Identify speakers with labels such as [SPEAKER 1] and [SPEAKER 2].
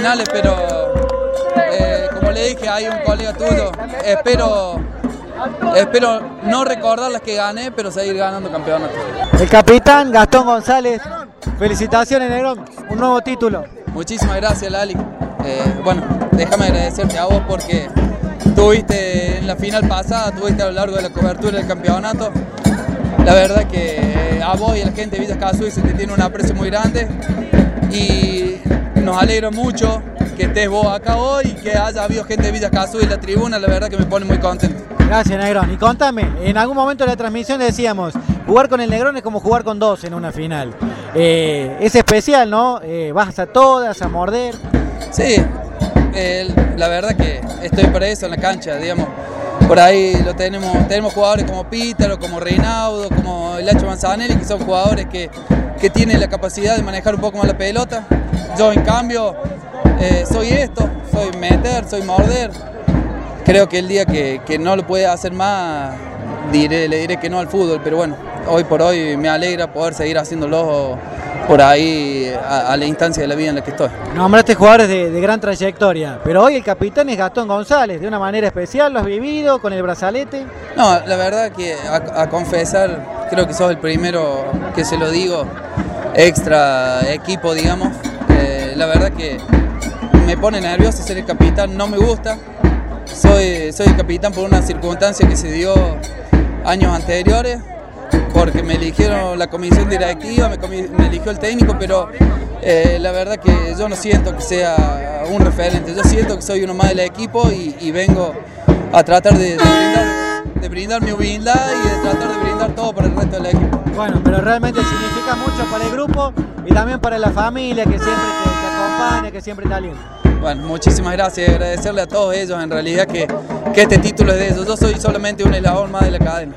[SPEAKER 1] finales, pero como le dije, hay un colega tuyo, espero no recordar las que gané, pero seguir ganando campeonatos.
[SPEAKER 2] El capitán Gastón González, felicitaciones Negrón, un nuevo título.
[SPEAKER 1] Muchísimas gracias, Lali. Bueno, déjame agradecerte a vos porque tuviste en la final pasada, tuviste a lo largo de la cobertura del campeonato. La verdad que a vos y a la gente de Villa Escazú se te tiene un aprecio muy grande y nos alegra mucho que estés vos acá hoy y que haya habido gente de Villa Escazú en la tribuna, la verdad que me pone muy contento.
[SPEAKER 2] Gracias Negrón, y contame, en algún momento de la transmisión decíamos, jugar con el Negrón es como jugar con dos en una final. Es especial, ¿no? Vas a todas, a morder.
[SPEAKER 1] Sí, la verdad que estoy para eso en la cancha, digamos. Por ahí tenemos jugadores como Pítaro, como Reinaudo, como el Hacho Manzanelli, que son jugadores que tienen la capacidad de manejar un poco más la pelota. Yo en cambio soy meter, soy morder. Creo que el día que no lo puede hacer más, le diré que no al fútbol, pero bueno, hoy por hoy me alegra poder seguir haciéndolo por ahí a la instancia de la vida en la que estoy.
[SPEAKER 2] Nombraste jugadores de gran trayectoria, pero hoy el capitán es Gastón González, de una manera especial, ¿lo has vivido con el brazalete?
[SPEAKER 1] No, la verdad que a confesar, creo que sos el primero que se lo digo, extra equipo, digamos. La verdad que me pone nervioso ser el capitán, no me gusta. Soy el capitán por una circunstancia que se dio años anteriores, porque me eligieron la comisión directiva, me eligió el técnico, pero la verdad que yo no siento que sea un referente, yo siento que soy uno más del equipo y vengo a tratar de brindar mi humildad y de tratar de brindar todo para el resto del equipo.
[SPEAKER 2] Bueno, pero realmente significa mucho para el grupo y también para la familia que siempre te acompaña, que siempre te alienta.
[SPEAKER 1] Bueno, muchísimas gracias, agradecerle a todos ellos en realidad que este título es de ellos, yo soy solamente un eslabón más de la cadena.